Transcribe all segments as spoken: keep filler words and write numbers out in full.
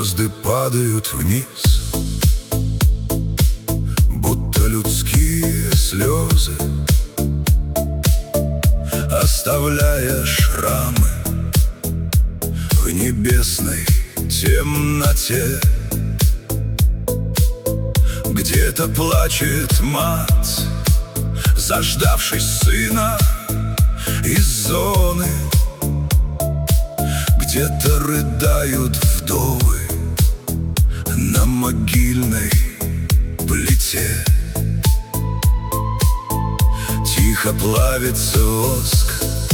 звезды падают вниз, будто людские слезы, оставляя шрамы в небесной темноте. Где-то плачет мать, заждавшись сына из зоны. Где-то рыдают вдовы на могильной плите. Тихо плавится воск,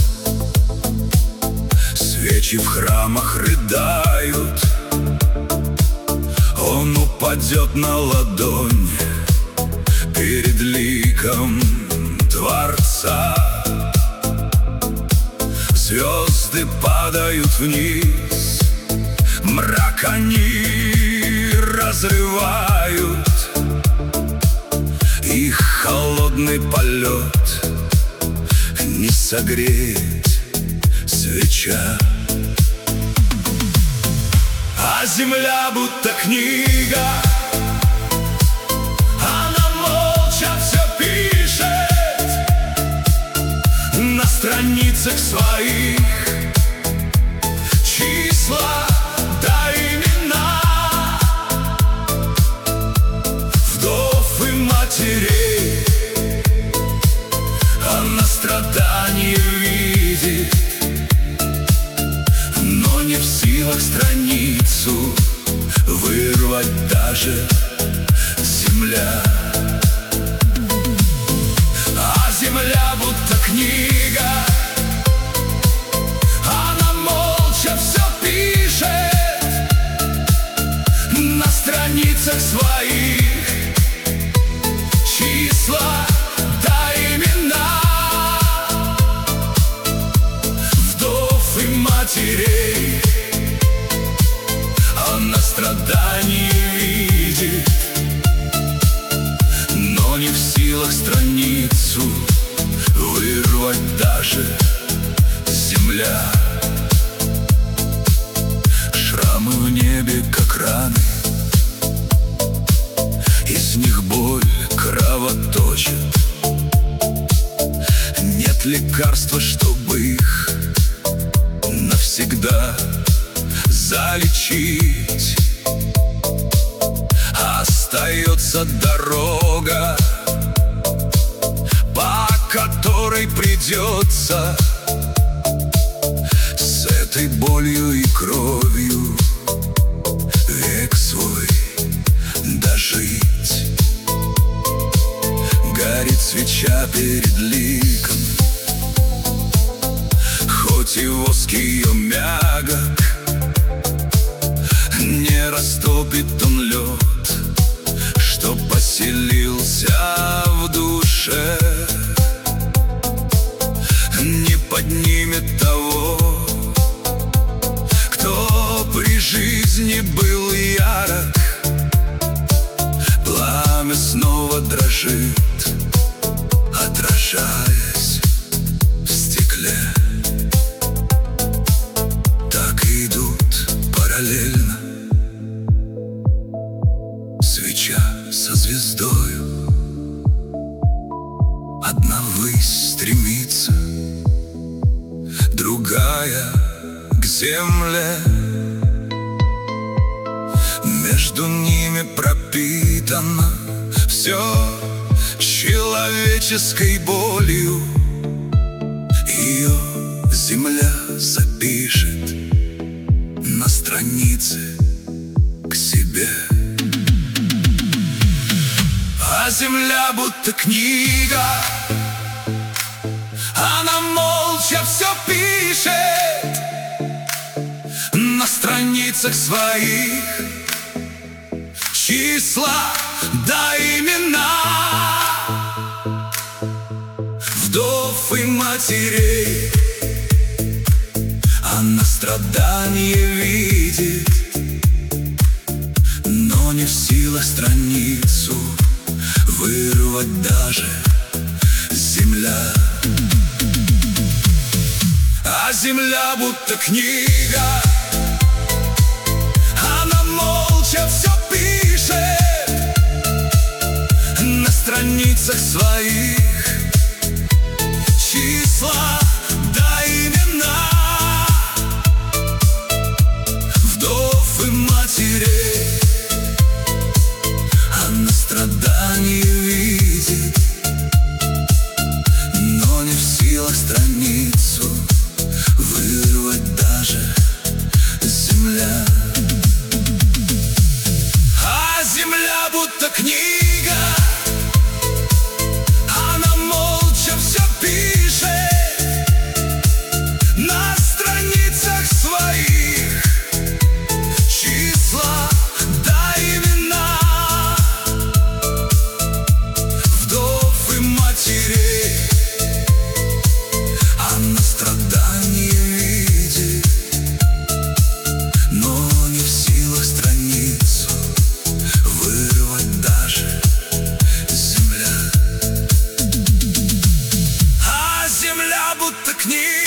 свечи в храмах рыдают. Он упадет на ладонь перед ликом Творца. Звезды падают вниз, мрак они разрывают. Их холодный полет не согреет свеча. А земля будто книга, она молча все пишет на страницах своих. Числа да имена вдов и матерей. Она страдания видит, но не в силах страницу вырвать даже земля. А земля будто книга, она молча все пишет на страницах своих. Числа да имена вдов и матерей. Она страдания видит, но не в силах страницу вырвать даже земля. Шрамы в небе, как раны, из них боль кровоточит. Нет лекарства, чтобы их навсегда залечить. Остается дорога, по которой придется с этой болью и кровью век свой дожить. Горит свеча перед ликом, хоть и воск ее мягок, не растопит он лед, что поселился в душе. Не поднимет того, кто при жизни был ярок. Пламя снова дрожит, отражаясь в стекле. Так и идут параллельно свеча со звездою. Одна ввысь стремится, другая к земле. Между ними пропитано все человеческой болью. Ее земля запишет на странице к себе. А земля будто книга, она молча все пишет на страницах своих. Числа да имена вдов и матерей. Она страдания видит, но не в силах страницу вырвать даже земля. А земля будто книга, она может страницах своих числа да имена вдов и матерей. Она страдания видит, но не в силах страницу вырвать даже земля. А земля будто книга, она молча все пишет на страницах своих числа да имена вдов и матерей. Она страдания видит, но не в силах страницу вырвать даже земля. А земля будто книга,